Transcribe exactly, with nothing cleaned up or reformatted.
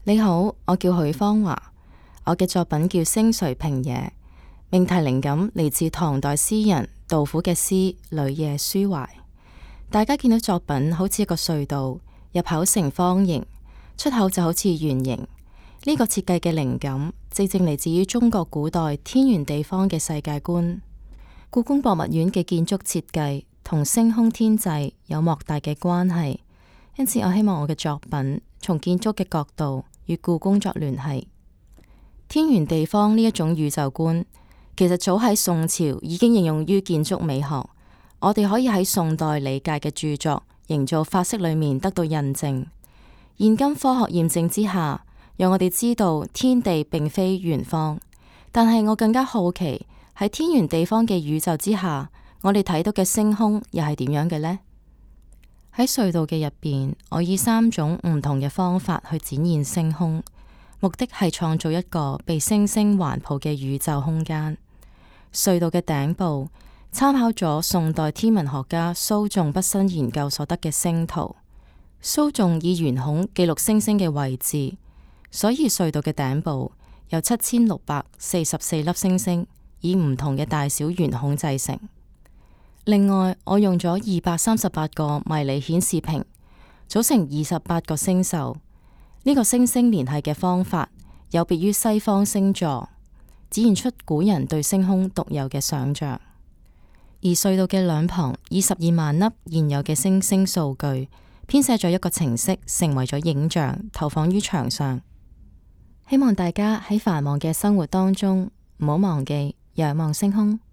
你好，我叫許芳華，我嘅作品叫《星垂平野》，命題靈感嚟自唐代詩人杜甫嘅詩《旅夜書懷》。大家見到作品好似一個隧道，入口呈方形，出口就好似圓形。呢個設計嘅靈感正正嚟自於中國古代天圓地方嘅世界觀。故宮博物院嘅建築設計同星空天際有莫大嘅關係，因此我希望我嘅作品從建築嘅角度與故宮作聯繫。天圓地方呢一種宇宙觀，其實早喺宋朝已經應用於建築美學。我哋可以喺宋代李介嘅著作《營造法式》裏面得到印證。現今科學驗證之下，讓我哋知道天地並非圓方。但係我更加好奇，喺天圓地方嘅宇宙之下，我哋睇到嘅星空又係點樣嘅呢？喺隧道嘅入邊，我以三種唔同嘅方法去展現星空，目的係創造一個被星星環抱嘅宇宙空間。隧道嘅頂部參考咗宋代天文學家蘇仲畢生研究所得嘅星圖。蘇仲以圓孔記錄星星嘅位置，所以隧道嘅頂部有七千六百四十四粒星星，以唔同嘅大小圓孔製成。另外，我用咗二百三十八個迷你顯示屏，組成二十八個星宿。呢個星星聯繫嘅方法有別於西方星座，展現出古人對星空獨有嘅想象。而隧道嘅兩旁以十二萬粒現有嘅星星數據編寫咗一個程式，成為咗影像投放於牆上。希望大家喺繁忙嘅生活當中唔好忘記仰望星空。